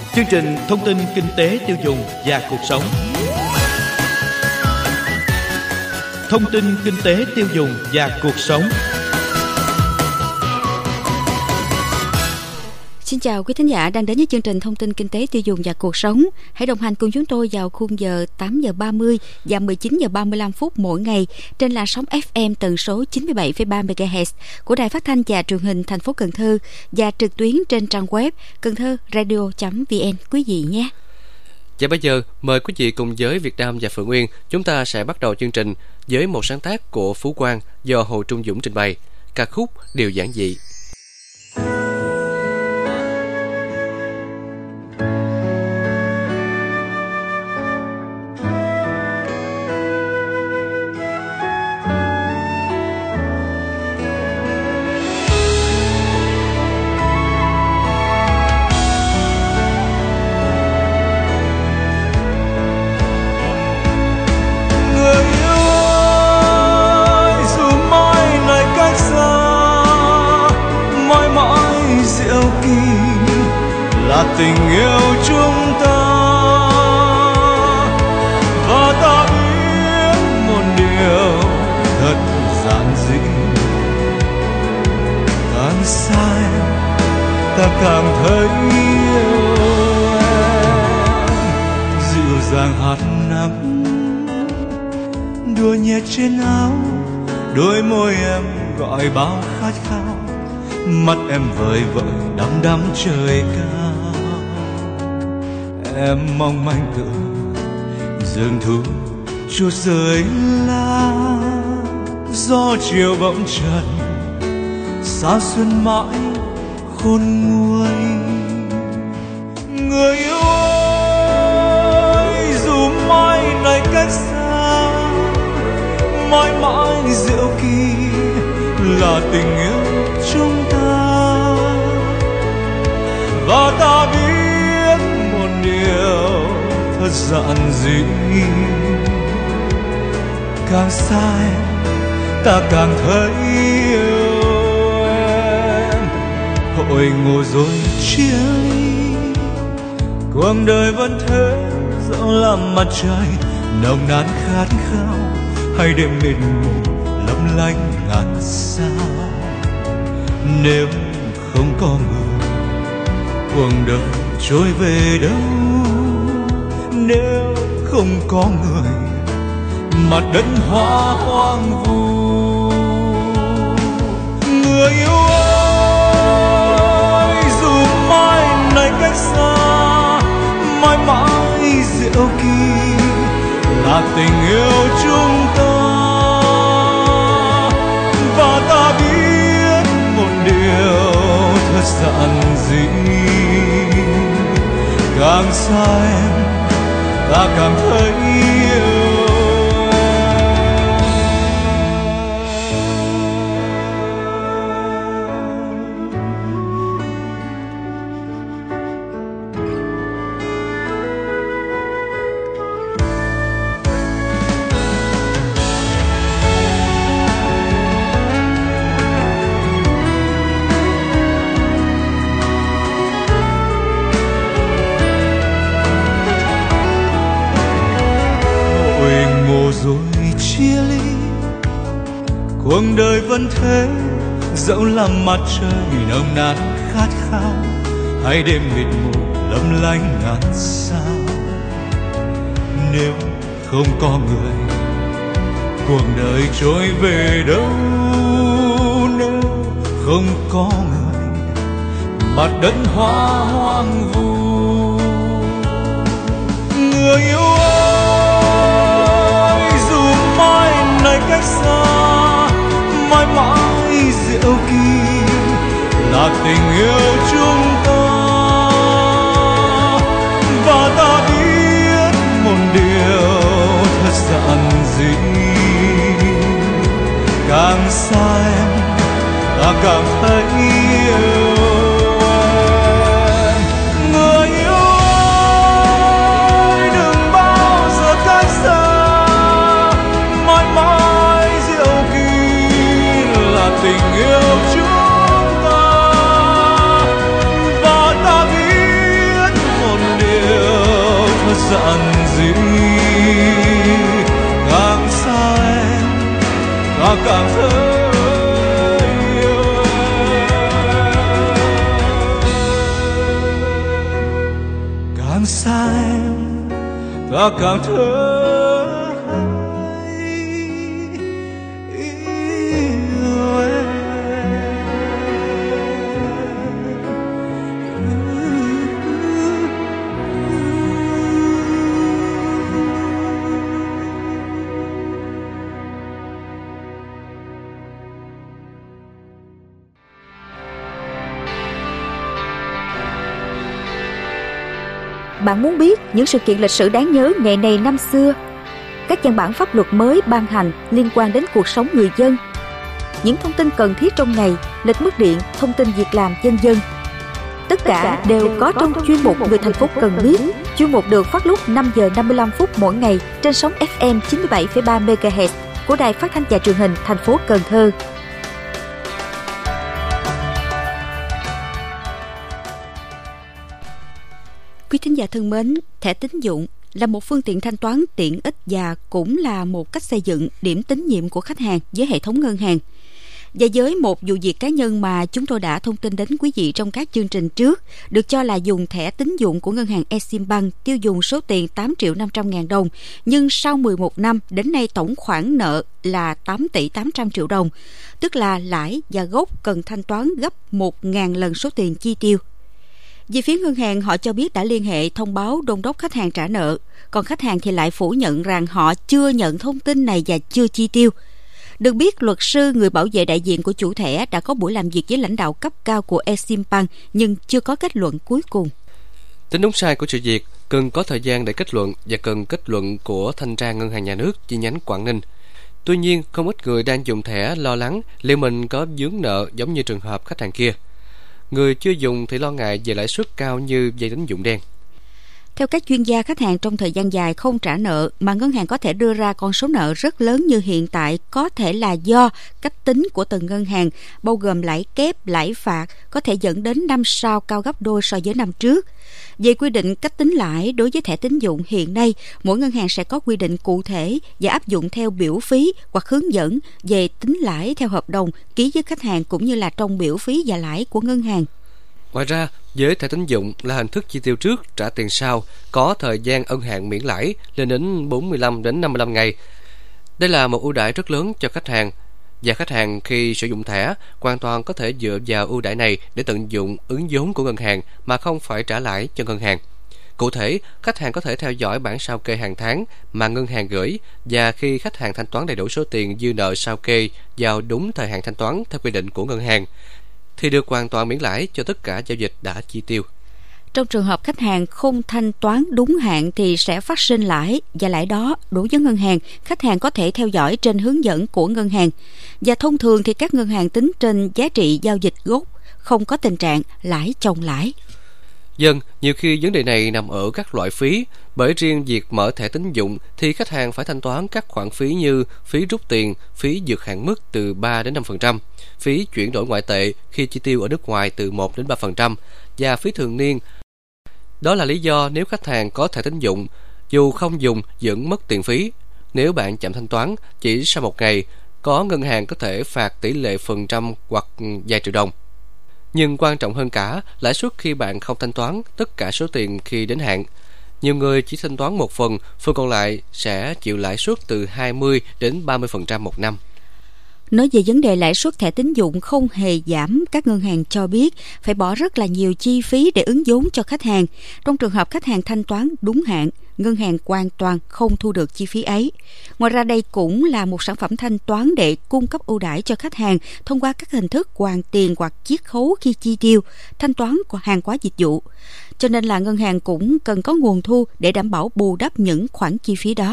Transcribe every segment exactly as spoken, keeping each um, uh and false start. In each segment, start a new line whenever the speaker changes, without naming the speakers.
Chương trình thông tin kinh tế tiêu dùng và cuộc sống. Thông tin kinh tế tiêu dùng và cuộc sống.
Xin chào quý thính giả đang đến với chương trình thông tin kinh tế tiêu dùng và cuộc sống. Hãy đồng hành cùng chúng tôi vào khung giờ tám giờ ba mươi và mười chín giờ ba mươi lăm phút mỗi ngày trên làn sóng ép em tần số chín mươi bảy phẩy ba mê ga héc của Đài Phát thanh và Truyền hình thành phố Cần Thơ và trực tuyến trên trang web cần thơ radio chấm vn quý vị nhé.
Và bây giờ mời quý vị cùng với Việt Nam và Phượng Nguyên, chúng ta sẽ bắt đầu chương trình với một sáng tác của Phú Quang do Hồ Trung Dũng trình bày, ca khúc Điều Giản Dị.
Tình yêu chúng ta và ta biết một điều thật giản dị, càng sai ta càng thấy yêu em. Dịu dàng hạt nắng đùa nhẹ trên áo, đôi môi em gọi bao khát khao, mắt em vời vợi đăm đăm trời cao. Em mong manh tựa rừng thu chút rơi lá, gió chiều bỗng trần xa xuân mãi khôn nguôi. Người yêu ơi, dù mai này cách xa, mãi mãi diệu kỳ là tình yêu chúng ta, và ta biết điều thật giản dị, càng sai ta càng thấy yêu em. Hội ngộ rồi chia ly, cuộc đời vẫn thế, dẫu làm mặt trời nồng nàn khát khao, hay đêm mịt mù lấp lánh ngàn sao. Nếu không có người, cuộc đời trôi về đâu? Nếu không có người, mặt đất hóa hoang vu. Người yêu ơi, dù mai này cách xa, mãi mãi diệu kỳ là tình yêu chúng ta, và ta biết một điều thật giản dị, càng xa em ta càng thấy yêu rồi chia ly. Cuộc đời vẫn thế, dẫu là mặt trời nồng nàn khát khao, hay đêm mịt mù lấp lánh ngàn sao. Nếu không có người, cuộc đời trôi về đâu? Nếu không có người, mặt đất hóa hoang vu. Người yêu này cách xa, mãi mãi diệu kỳ là tình yêu chúng ta, và ta biết một điều thật giản dị, càng xa em ta càng thấy yêu em. Người yêu ơi, đừng bao giờ cách xa, tình yêu chúng ta, và ta biết một mà càng thơ
Bạn muốn biết những sự kiện lịch sử đáng nhớ ngày này năm xưa, các văn bản pháp luật mới ban hành liên quan đến cuộc sống người dân, những thông tin cần thiết trong ngày, lịch mất điện, thông tin việc làm nhân dân. Tất cả đều có trong chuyên mục Người thành phố cần biết. Chuyên mục được phát lúc năm giờ năm mươi lăm phút mỗi ngày trên sóng ép em chín mươi bảy phẩy ba mê ga héc của Đài Phát thanh và Truyền hình thành phố Cần Thơ. Quý thính giả thân mến, thẻ tín dụng là một phương tiện thanh toán tiện ích và cũng là một cách xây dựng điểm tín nhiệm của khách hàng với hệ thống ngân hàng. Và với một vụ việc cá nhân mà chúng tôi đã thông tin đến quý vị trong các chương trình trước, được cho là dùng thẻ tín dụng của ngân hàng Eximbank tiêu dùng số tiền tám triệu năm trăm ngàn đồng, nhưng sau mười một năm đến nay tổng khoản nợ là tám tỷ tám trăm triệu đồng, tức là lãi và gốc cần thanh toán gấp một nghìn lần số tiền chi tiêu. Về phía ngân hàng, họ cho biết đã liên hệ thông báo đôn đốc khách hàng trả nợ, còn khách hàng thì lại phủ nhận rằng họ chưa nhận thông tin này và chưa chi tiêu. Được biết, luật sư, người bảo vệ đại diện của chủ thẻ đã có buổi làm việc với lãnh đạo cấp cao của Eximbank nhưng chưa có kết luận cuối cùng.
Tính đúng sai của sự việc cần có thời gian để kết luận và cần kết luận của thanh tra ngân hàng nhà nước chi nhánh Quảng Ninh. Tuy nhiên, không ít người đang dùng thẻ lo lắng liệu mình có vướng nợ giống như trường hợp khách hàng kia. Người chưa dùng thì lo ngại về lãi suất cao như vay tín dụng đen.
Theo các chuyên gia, khách hàng trong thời gian dài không trả nợ mà ngân hàng có thể đưa ra con số nợ rất lớn như hiện tại có thể là do cách tính của từng ngân hàng, bao gồm lãi kép, lãi phạt, có thể dẫn đến năm sau cao gấp đôi so với năm trước. Về quy định cách tính lãi đối với thẻ tín dụng hiện nay, mỗi ngân hàng sẽ có quy định cụ thể và áp dụng theo biểu phí hoặc hướng dẫn về tính lãi theo hợp đồng ký với khách hàng cũng như là trong biểu phí và lãi của ngân hàng.
Ngoài ra, với thẻ tín dụng là hình thức chi tiêu trước, trả tiền sau, có thời gian ân hạn miễn lãi lên đến bốn mươi lăm đến năm mươi lăm ngày. Đây là một ưu đãi rất lớn cho khách hàng, và khách hàng khi sử dụng thẻ hoàn toàn có thể dựa vào ưu đãi này để tận dụng ứng vốn của ngân hàng mà không phải trả lãi cho ngân hàng. Cụ thể, khách hàng có thể theo dõi bản sao kê hàng tháng mà ngân hàng gửi, và khi khách hàng thanh toán đầy đủ số tiền dư nợ sao kê vào đúng thời hạn thanh toán theo quy định của ngân hàng thì được hoàn toàn miễn lãi cho tất cả giao dịch đã chi tiêu.
Trong trường hợp khách hàng không thanh toán đúng hạn thì sẽ phát sinh lãi, và lãi đó đối với ngân hàng, khách hàng có thể theo dõi trên hướng dẫn của ngân hàng. Và thông thường thì các ngân hàng tính trên giá trị giao dịch gốc, không có tình trạng lãi chồng lãi.
Dân, nhiều khi vấn đề này nằm ở các loại phí, bởi riêng việc mở thẻ tín dụng thì khách hàng phải thanh toán các khoản phí như phí rút tiền, phí vượt hạn mức từ ba đến năm phần trăm, phí chuyển đổi ngoại tệ khi chi tiêu ở nước ngoài từ một đến ba phần trăm và phí thường niên. Đó là lý do nếu khách hàng có thẻ tín dụng, dù không dùng vẫn mất tiền phí. Nếu bạn chậm thanh toán chỉ sau một ngày, có ngân hàng có thể phạt tỷ lệ phần trăm hoặc vài triệu đồng. Nhưng quan trọng hơn cả, lãi suất khi bạn không thanh toán tất cả số tiền khi đến hạn. Nhiều người chỉ thanh toán một phần, phần còn lại sẽ chịu lãi suất từ hai mươi đến ba mươi phần trăm một năm.
Nói về vấn đề lãi suất thẻ tín dụng không hề giảm, các ngân hàng cho biết phải bỏ rất là nhiều chi phí để ứng vốn cho khách hàng. Trong trường hợp khách hàng thanh toán đúng hạn, ngân hàng hoàn toàn không thu được chi phí ấy. Ngoài ra, đây cũng là một sản phẩm thanh toán để cung cấp ưu đãi cho khách hàng thông qua các hình thức hoàn tiền hoặc chiết khấu khi chi tiêu, thanh toán của hàng hóa dịch vụ. Cho nên là ngân hàng cũng cần có nguồn thu để đảm bảo bù đắp những khoản chi phí đó.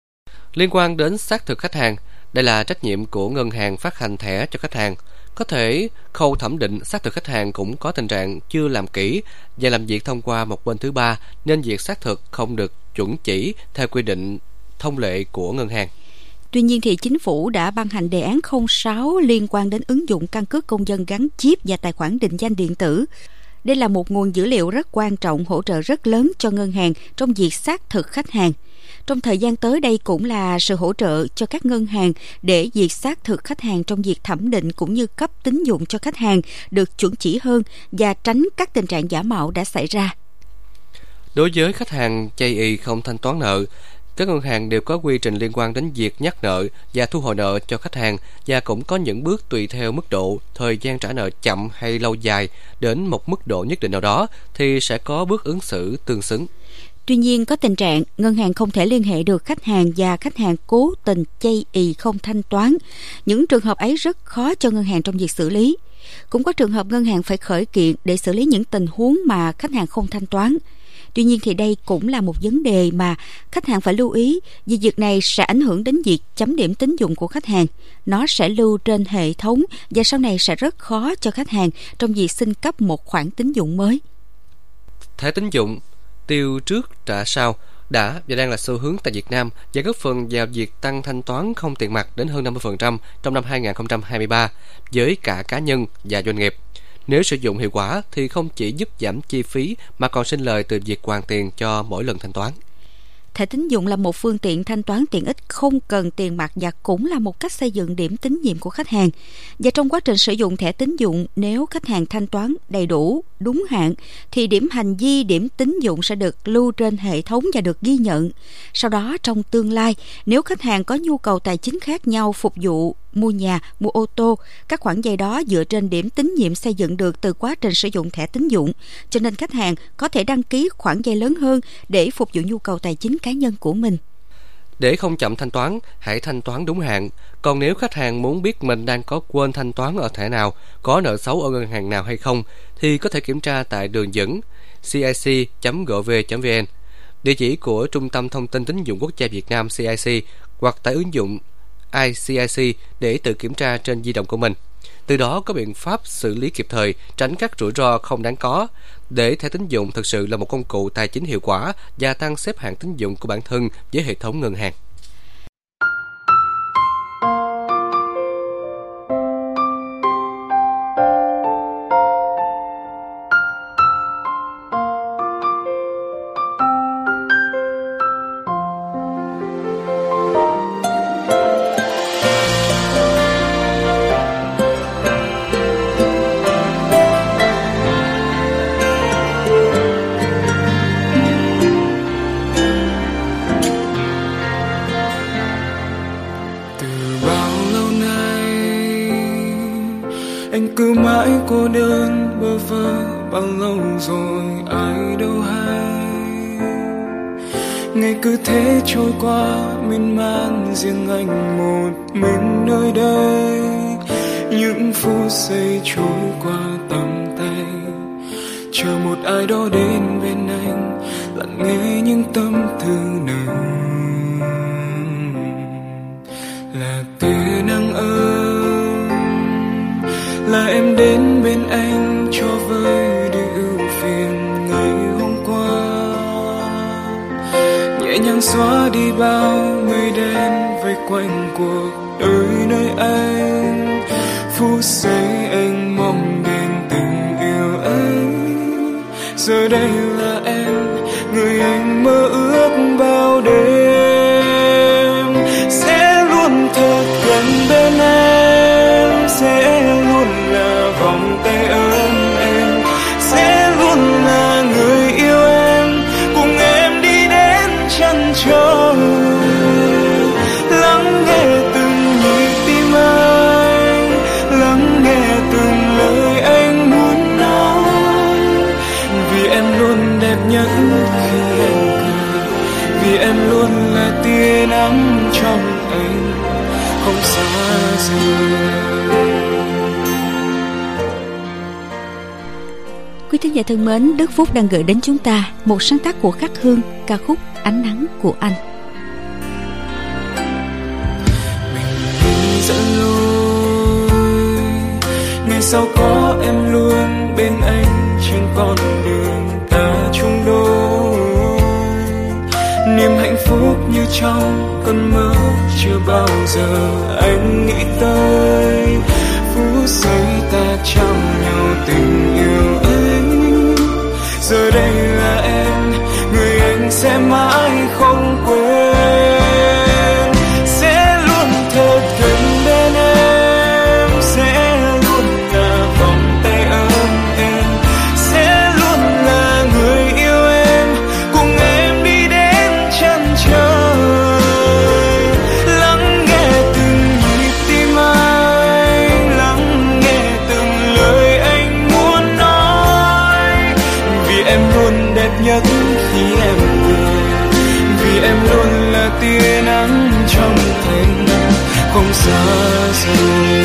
Liên quan đến xác thực khách hàng, đây là trách nhiệm của ngân hàng phát hành thẻ cho khách hàng. Có thể khâu thẩm định xác thực khách hàng cũng có tình trạng chưa làm kỹ và làm việc thông qua một bên thứ ba, nên việc xác thực không được chuẩn chỉ theo quy định thông lệ của ngân hàng.
Tuy nhiên thì chính phủ đã ban hành đề án không sáu liên quan đến ứng dụng căn cước công dân gắn chip và tài khoản định danh điện tử. Đây là một nguồn dữ liệu rất quan trọng, hỗ trợ rất lớn cho ngân hàng trong việc xác thực khách hàng. Trong thời gian tới, đây cũng là sự hỗ trợ cho các ngân hàng để việc xác thực khách hàng trong việc thẩm định cũng như cấp tín dụng cho khách hàng được chuẩn chỉ hơn và tránh các tình trạng giả mạo đã xảy ra.
Đối với khách hàng chây ỳ không thanh toán nợ, các ngân hàng đều có quy trình liên quan đến việc nhắc nợ và thu hồi nợ cho khách hàng, và cũng có những bước tùy theo mức độ, thời gian trả nợ chậm hay lâu dài đến một mức độ nhất định nào đó thì sẽ có bước ứng xử tương xứng.
Tuy nhiên, có tình trạng ngân hàng không thể liên hệ được khách hàng và khách hàng cố tình chây ỳ không thanh toán. Những trường hợp ấy rất khó cho ngân hàng trong việc xử lý. Cũng có trường hợp ngân hàng phải khởi kiện để xử lý những tình huống mà khách hàng không thanh toán. Tuy nhiên thì đây cũng là một vấn đề mà khách hàng phải lưu ý, vì việc này sẽ ảnh hưởng đến việc chấm điểm tín dụng của khách hàng. Nó sẽ lưu trên hệ thống và sau này sẽ rất khó cho khách hàng trong việc xin cấp một khoản tín dụng mới.
Thẻ tín dụng tiêu trước trả sau đã và đang là xu hướng tại Việt Nam và góp phần vào việc tăng thanh toán không tiền mặt đến hơn năm mươi phần trăm trong năm hai không hai ba với cả cá nhân và doanh nghiệp. Nếu sử dụng hiệu quả thì không chỉ giúp giảm chi phí mà còn sinh lời từ việc hoàn tiền cho mỗi lần thanh toán.
Thẻ tín dụng là một phương tiện thanh toán tiện ích không cần tiền mặt và cũng là một cách xây dựng điểm tín nhiệm của khách hàng. Và trong quá trình sử dụng thẻ tín dụng, nếu khách hàng thanh toán đầy đủ, đúng hạn, thì điểm hành vi, điểm tín dụng sẽ được lưu trên hệ thống và được ghi nhận. Sau đó, trong tương lai, nếu khách hàng có nhu cầu tài chính khác nhau phục vụ mua nhà, mua ô tô, các khoản vay đó dựa trên điểm tín nhiệm xây dựng được từ quá trình sử dụng thẻ tín dụng, cho nên khách hàng có thể đăng ký khoản vay lớn hơn để phục vụ nhu cầu tài chính cá nhân của mình.
Để không chậm thanh toán, hãy thanh toán đúng hạn. Còn nếu khách hàng muốn biết mình đang có quên thanh toán ở thẻ nào, có nợ xấu ở ngân hàng nào hay không, thì có thể kiểm tra tại đường dẫn c i c chấm gov chấm v n, địa chỉ của Trung tâm Thông tin Tín dụng Quốc gia Việt Nam C I C, hoặc tại ứng dụng i xê i xê để tự kiểm tra trên di động của mình. Từ đó có biện pháp xử lý kịp thời, tránh các rủi ro không đáng có, để thẻ tín dụng thực sự là một công cụ tài chính hiệu quả và tăng xếp hạng tín dụng của bản thân với hệ thống ngân hàng.
Cứ mãi cô đơn bơ vơ bao lâu rồi ai đâu hay, ngày cứ thế trôi qua miên man riêng anh một mình nơi đây. Những phút giây trôi qua tầm tay, chờ một ai đó đến bên anh lắng nghe những tâm tư nồng, là tia nắng ấm, là em đến bên anh cho vơi đi ưu phiền ngày hôm qua, nhẹ nhàng xóa đi bao mây đen vây quanh cuộc đời nơi anh. Phút giây anh mong đến tình yêu anh, giờ đây là em người anh mơ ước bao đêm. Sẽ luôn thật gần bên em, sẽ luôn là vòng tay ấm em, sẽ luôn là người yêu em, cùng em đi đến chân trời. Lắng nghe từng nhịp tim anh, lắng nghe từng lời anh muốn nói, vì em luôn đẹp nhất khi em cười, vì em luôn là tia nắng trong anh không xa rời.
Quý thính giả thân mến, Đức Phúc đang gửi đến chúng ta một sáng tác của Khắc Hương, ca khúc Ánh Nắng của Anh.
Mình dẫn lối, ngày sau có em luôn bên anh trên con đường ta chung đôi. Niềm hạnh phúc như trong cơn mơ chưa bao giờ anh nghĩ tới. Phút giây ta trao nhau tình yêu anh, giờ đây là em người anh sẽ mãi không quên. Sẽ luôn thật gần bên em, sẽ luôn là vòng tay ấm em, sẽ luôn là người yêu em, tia nắng trong anh không xa rời.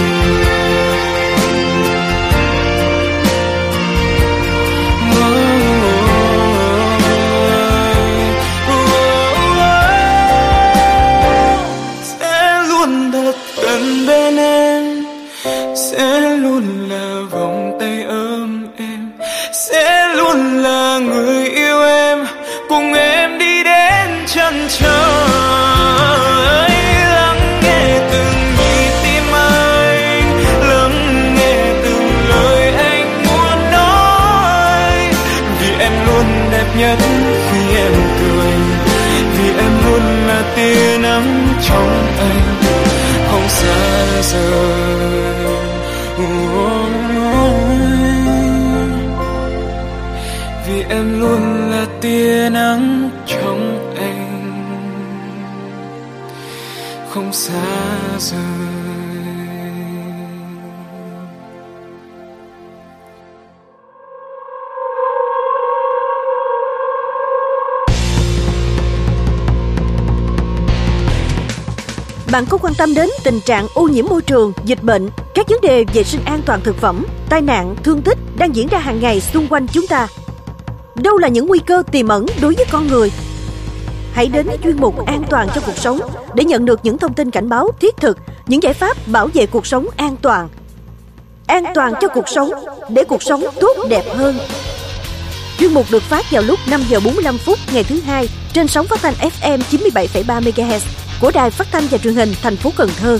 Sẽ luôn là vòng tay ấm em, sẽ luôn là người yêu em, cùng em đi đến chân trời. Lắng nghe từng nhịp tim anh, lắng nghe từng lời anh muốn nói. Vì em luôn đẹp nhất khi em cười, vì em luôn là tia nắng trong anh không xa rời. Vì em luôn là tia nắng trong anh không xa rời.
Bạn có quan tâm đến tình trạng ô nhiễm môi trường, dịch bệnh, các vấn đề vệ sinh an toàn thực phẩm, tai nạn, thương tích đang diễn ra hàng ngày xung quanh chúng ta? Đâu là những nguy cơ tiềm ẩn đối với con người? Hãy đến chuyên mục An toàn cho cuộc sống để nhận được những thông tin cảnh báo thiết thực, những giải pháp bảo vệ cuộc sống an toàn. An toàn cho cuộc sống, để cuộc sống tốt đẹp hơn. Chuyên mục được phát vào lúc năm giờ bốn mươi lăm phút ngày thứ hai trên sóng phát thanh ép em chín mươi bảy phẩy ba mê ga héc của Đài Phát thanh và Truyền hình thành phố Cần Thơ.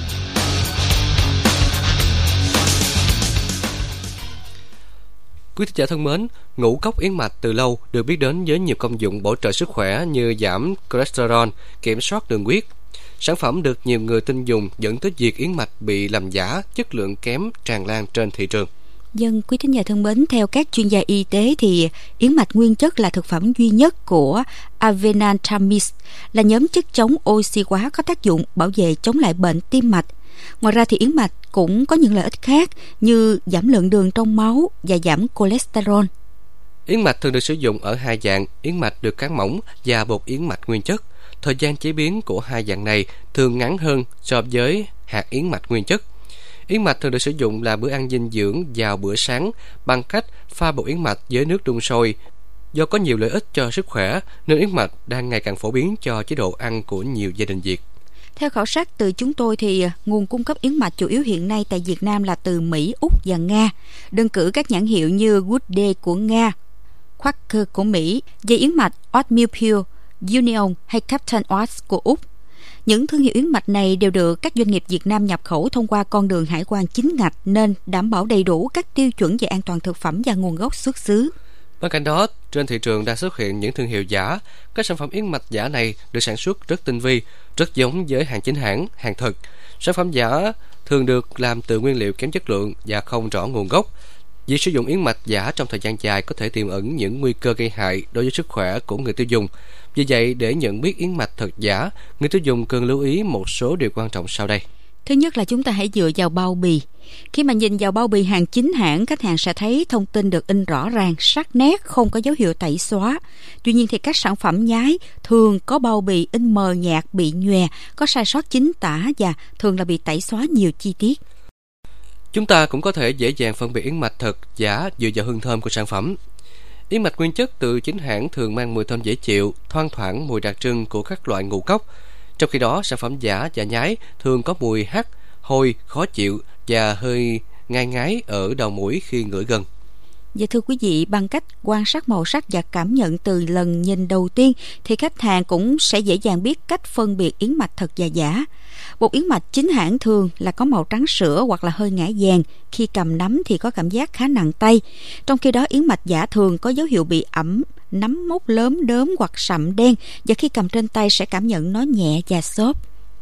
Quý thính giả thân mến, ngũ cốc yến mạch từ lâu được biết đến với nhiều công dụng bổ trợ sức khỏe như giảm cholesterol, kiểm soát đường huyết. Sản phẩm được nhiều người tin dùng dẫn tới việc yến mạch bị làm giả, chất lượng kém tràn lan trên thị trường.
Dân quý thính giả thân mến, theo các chuyên gia y tế thì yến mạch nguyên chất là thực phẩm duy nhất của Avenantamis, là nhóm chất chống oxy hóa có tác dụng bảo vệ chống lại bệnh tim mạch. Ngoài ra thì yến mạch cũng có những lợi ích khác như giảm lượng đường trong máu và giảm cholesterol.
Yến mạch thường được sử dụng ở hai dạng: yến mạch được cán mỏng và bột yến mạch nguyên chất. Thời gian chế biến của hai dạng này thường ngắn hơn so với hạt yến mạch nguyên chất. Yến mạch thường được sử dụng là bữa ăn dinh dưỡng vào bữa sáng bằng cách pha bột yến mạch với nước đun sôi. Do có nhiều lợi ích cho sức khỏe nên yến mạch đang ngày càng phổ biến cho chế độ ăn của nhiều gia đình Việt.
Theo khảo sát từ chúng tôi thì nguồn cung cấp yến mạch chủ yếu hiện nay tại Việt Nam là từ Mỹ, Úc và Nga. Đơn cử các nhãn hiệu như Good Day của Nga, Quaker của Mỹ, dây yến mạch Oatmeal Pure, Union hay Captain Oats của Úc. Những thương hiệu yến mạch này đều được các doanh nghiệp Việt Nam nhập khẩu thông qua con đường hải quan chính ngạch nên đảm bảo đầy đủ các tiêu chuẩn về an toàn thực phẩm và nguồn gốc xuất xứ.
Bên cạnh đó, trên thị trường đang xuất hiện những thương hiệu giả. Các sản phẩm yến mạch giả này được sản xuất rất tinh vi, rất giống với hàng chính hãng, hàng thực. Sản phẩm giả thường được làm từ nguyên liệu kém chất lượng và không rõ nguồn gốc. Việc sử dụng yến mạch giả trong thời gian dài có thể tiềm ẩn những nguy cơ gây hại đối với sức khỏe của người tiêu dùng. Vì vậy, để nhận biết yến mạch thật giả, người tiêu dùng cần lưu ý một số điều quan trọng sau đây.
Thứ nhất là chúng ta hãy dựa vào bao bì. Khi mà nhìn vào bao bì hàng chính hãng, khách hàng sẽ thấy thông tin được in rõ ràng, sắc nét, không có dấu hiệu tẩy xóa. Tuy nhiên thì các sản phẩm nhái thường có bao bì in mờ nhạt, bị nhòe, có sai sót chính tả và thường là bị tẩy xóa nhiều chi tiết.
Chúng ta cũng có thể dễ dàng phân biệt yến mạch thật giả dựa vào hương thơm của sản phẩm. Yến mạch nguyên chất từ chính hãng thường mang mùi thơm dễ chịu, thoang thoảng mùi đặc trưng của các loại ngũ cốc. Trong khi đó, sản phẩm giả và nhái thường có mùi hắc, hôi, khó chịu và hơi ngai ngái ở đầu mũi khi ngửi gần.
Dạ thưa quý vị, bằng cách quan sát màu sắc và cảm nhận từ lần nhìn đầu tiên thì khách hàng cũng sẽ dễ dàng biết cách phân biệt yến mạch thật và giả. Bột yến mạch chính hãng thường là có màu trắng sữa hoặc là hơi ngã vàng, khi cầm nắm thì có cảm giác khá nặng tay. Trong khi đó yến mạch giả thường có dấu hiệu bị ẩm, nắm mốc lớn đốm hoặc sậm đen, và khi cầm trên tay sẽ cảm nhận nó nhẹ và xốp.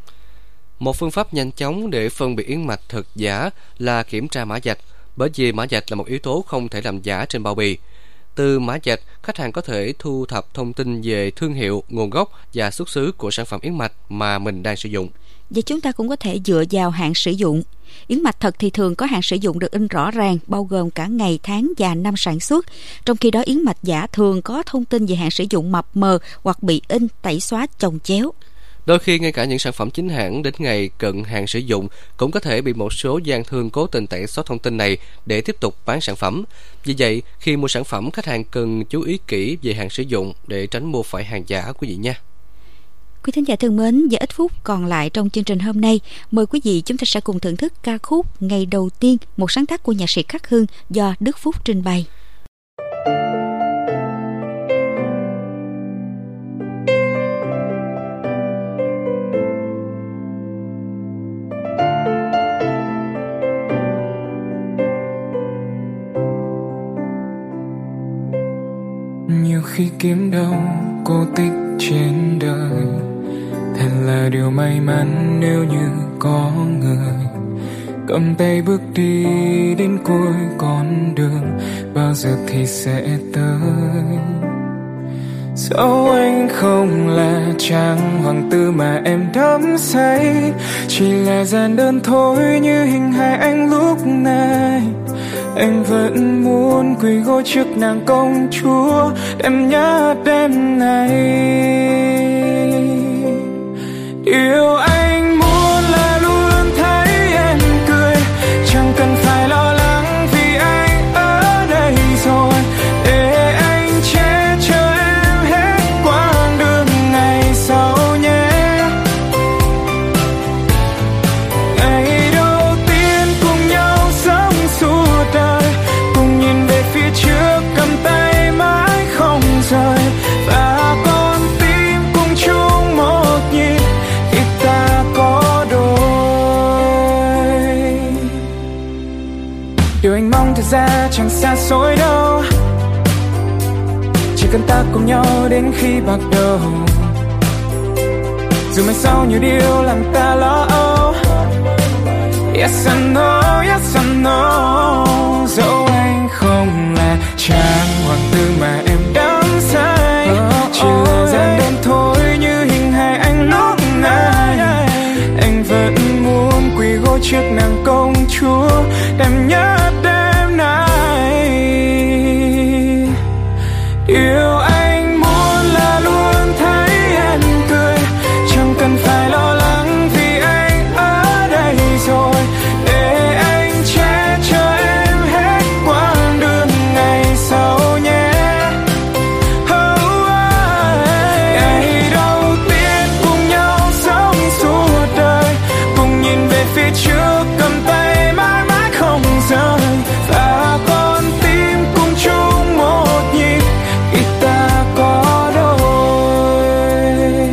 Một phương pháp nhanh chóng để phân biệt yến mạch thật giả là kiểm tra mã vạch, bởi vì mã vạch là một yếu tố không thể làm giả trên bao bì. Từ mã vạch, khách hàng có thể thu thập thông tin về thương hiệu, nguồn gốc và xuất xứ của sản phẩm yến mạch mà mình đang sử dụng.
Và chúng ta cũng có thể dựa vào hạn sử dụng. Yến mạch thật thì thường có hạn sử dụng được in rõ ràng, bao gồm cả ngày, tháng và năm sản xuất. Trong khi đó yến mạch giả thường có thông tin về hạn sử dụng mập mờ hoặc bị in, tẩy xóa chồng chéo.
Đôi khi ngay cả những sản phẩm chính hãng đến ngày cận hạn sử dụng cũng có thể bị một số gian thương cố tình tẩy xóa thông tin này để tiếp tục bán sản phẩm. Vì vậy, khi mua sản phẩm, khách hàng cần chú ý kỹ về hạn sử dụng để tránh mua phải hàng giả quý vị nha.
Quý thính giả thân mến, và ít phút còn lại trong chương trình hôm nay, mời quý vị chúng ta sẽ cùng thưởng thức ca khúc Ngày Đầu Tiên, một sáng tác của nhạc sĩ Khắc Hưng do Đức Phúc trình bày.
Nhiều khi kiếm đâu cô tích trên đời, thật là điều may mắn nếu như có người cầm tay bước đi đến cuối con đường, bao giờ thì sẽ tới. Dẫu anh không là chàng hoàng tử mà em đắm say, chỉ là giản đơn thôi như hình hài anh lúc này. Anh vẫn muốn quỳ gối trước nàng công chúa, em nhớ đêm này. Điều anh muốn là luôn thấy em cười, chẳng cần phải lo lắng vì anh ở đây rồi, để anh che chở em hết quãng đường ngày sau nhé. Ngày đầu tiên cùng nhau sống suốt đời, cùng nhìn về phía trước cầm tay mãi không rời, và con tim cùng chung một nhịp khi ta có đôi. Điều anh mong thật ra chẳng xa xôi đâu, chỉ cần ta cùng nhau đến khi bạc đầu. Dù mai sau nhiều điều làm ta lo âu, yes I know, yes I know. Dẫu anh không là chàng hoàng tử mà em đắm say, chỉ là giản đơn thôi như hình hài anh lúc này. Anh vẫn muốn quỳ gối trước nàng công chúa, em nhớ đêm nay. Điều anh muốn là luôn thấy em cười, chẳng cần phải lo lắng vì anh ở đây rồi, để anh che chở em hết quãng đường ngày sau nhé. Oh, oh. Ngày đầu tiên cùng nhau sống suốt đời, cùng nhìn về phía trước cầm tay mãi mãi không rời, và con tim cùng chung một nhịp khi ta có đôi.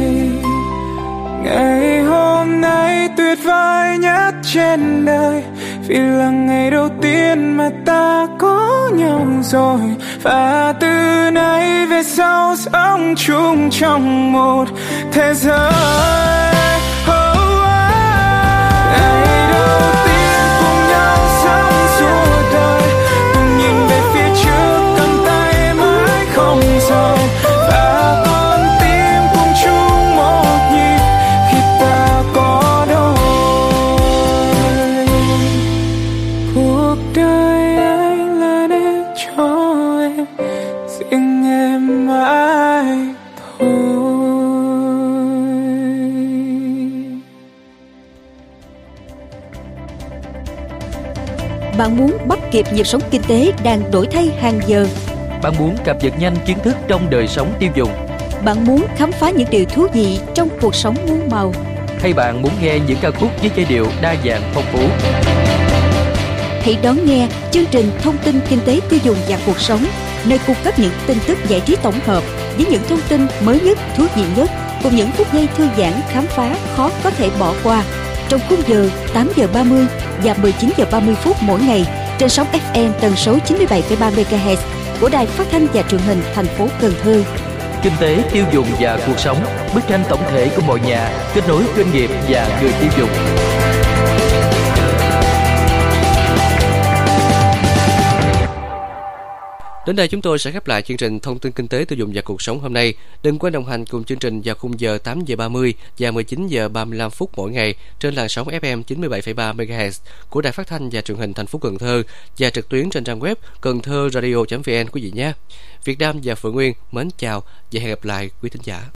Ngày hôm nay tuyệt vời nhất trên đời, vì là ngày đầu tiên mà ta có nhau rồi, và từ nay về sau sống chung trong một thế giới. Oh, oh. Ngày đầu tiên cùng nhau sống suốt đời, cùng nhìn về phía trước cầm tay mãi không rời, và con tim cùng chung một nhịp khi ta có đôi. Cuộc đời anh là để cho em, riêng em mãi thôi.
Bạn muốn bắt kịp nhịp sống kinh tế đang đổi thay hàng giờ?
Bạn muốn cập nhật nhanh kiến thức trong đời sống tiêu dùng?
Bạn muốn khám phá những điều thú vị trong cuộc sống muôn màu?
Hay bạn muốn nghe những ca khúc với giai điệu đa dạng phong phú?
Hãy đón nghe chương trình Thông tin Kinh tế Tiêu dùng và Cuộc sống, nơi cung cấp những tin tức giải trí tổng hợp với những thông tin mới nhất, thú vị nhất, cùng những phút giây thư giãn khám phá khó có thể bỏ qua. Trong khung giờ tám giờ ba mươi và mười chín giờ ba mươi phút mỗi ngày trên sóng ép em tần số chín mươi bảy phẩy ba mê ga héc của Đài Phát thanh và Truyền hình thành phố Cần Thơ.
Kinh tế tiêu dùng và cuộc sống, bức tranh tổng thể của mọi nhà, kết nối doanh nghiệp và người tiêu dùng.
Đến đây chúng tôi sẽ khép lại chương trình Thông tin Kinh tế Tiêu dùng và Cuộc sống hôm nay. Đừng quên đồng hành cùng chương trình vào khung giờ tám giờ ba mươi và mười chín giờ ba mươi lăm phút mỗi ngày trên làn sóng ép em chín mươi bảy phẩy ba mê ga héc của Đài Phát thanh và Truyền hình thành phố Cần Thơ và trực tuyến trên trang web cần thơ radio chấm vn quý vị nhé. Việt Nam và Phượng Nguyên mến chào và hẹn gặp lại quý thính giả.